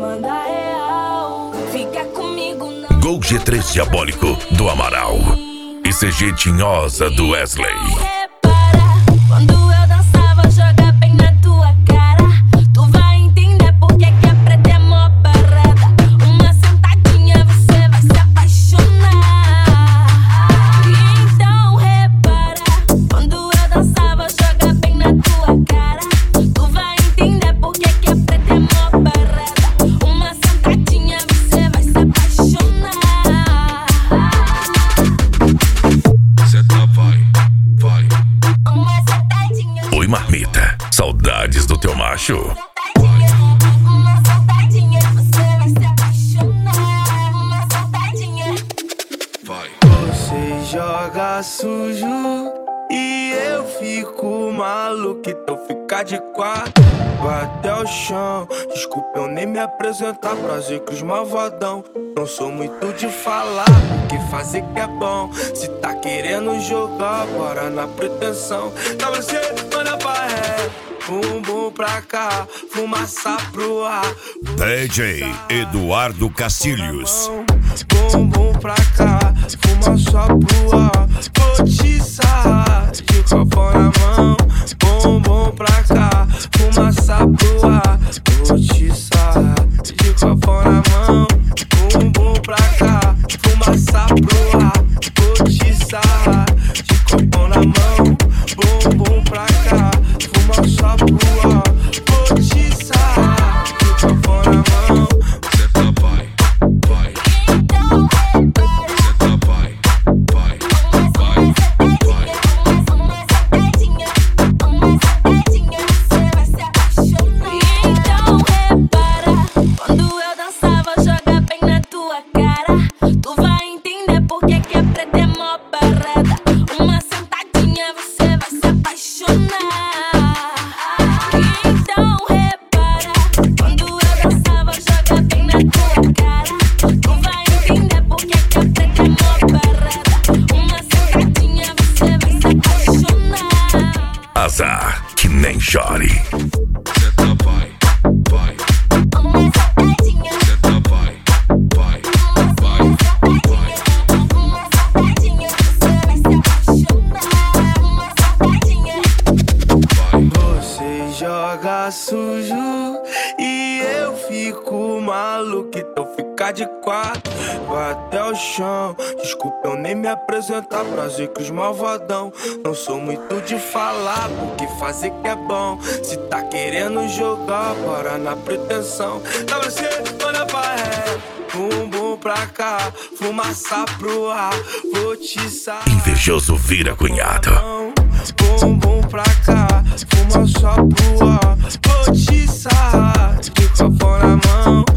manda real. Fica comigo não. Gol G3 Diabólico do Amaral e CG Tinhosa do Wesley. Quando eu dançava, joga bem na tua cara. Tu vai entender porque que a preta é mó parada. Uma sentadinha você vai se apaixonar. Então repara. Quando eu dançava, joga bem na tua cara. Tu vai entender porque que a preta é mó parada. Uma sentadinha você vai se apaixonar. Senta, vai. Uma sentadinha. Oi, marmita, saudades do teu macho? Uma saudadinha, você vai se apaixonar. Uma saudadinha. Vai. Você joga sujo e eu fico maluco, então fica de quatro, vai até o chão. Desculpa eu nem me apresentar, prazer que os malvadão. Não sou muito de falar, porque fazer que é bom. Se tá querendo jogar, bora na pretensão. Então você manda pra ré, bumbum pra cá, fumaça pro ar. DJ Eduardo Cacilhos. Bumbum pra cá, fumaça pro ar. Vou te sarrar, de copo na mão. Bumbum pra cá, fumaça pro ar. Vou te sarrar, de copo na mão. Bumbum pra cá, fumaça pro ar. Vou te sarrar, de copo na mão. Bumbum pra cá, fumaça pro ar. Vou te sarrar, de copo na mão. Senta, vai. Então Senta, vai. uma saudadinha, você vai se apaixonar. Então repara, quando eu dançava, joga bem na tua cara. Tu vai entender porque que a preta é mó parada. Uma sentadinha, você vai se apaixonar. Então repara, quando eu dançava, joga bem na tua cara. Tu vai entender porque que a preta é mó parada. Uma sentadinha, você vai se apaixonar. Azar, que nem chore. Senta, vai. Uma saudadinha, Senta, vai. uma saudadinha, você vai se apaixonar. Uma saudadinha. Você joga sujo e eu fico maluco, então fica de quatro, vai até o chão. Desculpa eu nem me apresentar, prazer que os malvadão. Não sou muito de falar, porque fazer que é bom. Se tá querendo jogar, bora na pretensão. Então você manda pra ré, bumbum pra cá, fumaça pro ar. Vou te sarrar, Invejoso vira cunhado. bumbum pra cá, fumaça pro ar. Vou te sarrar, de copo na mão.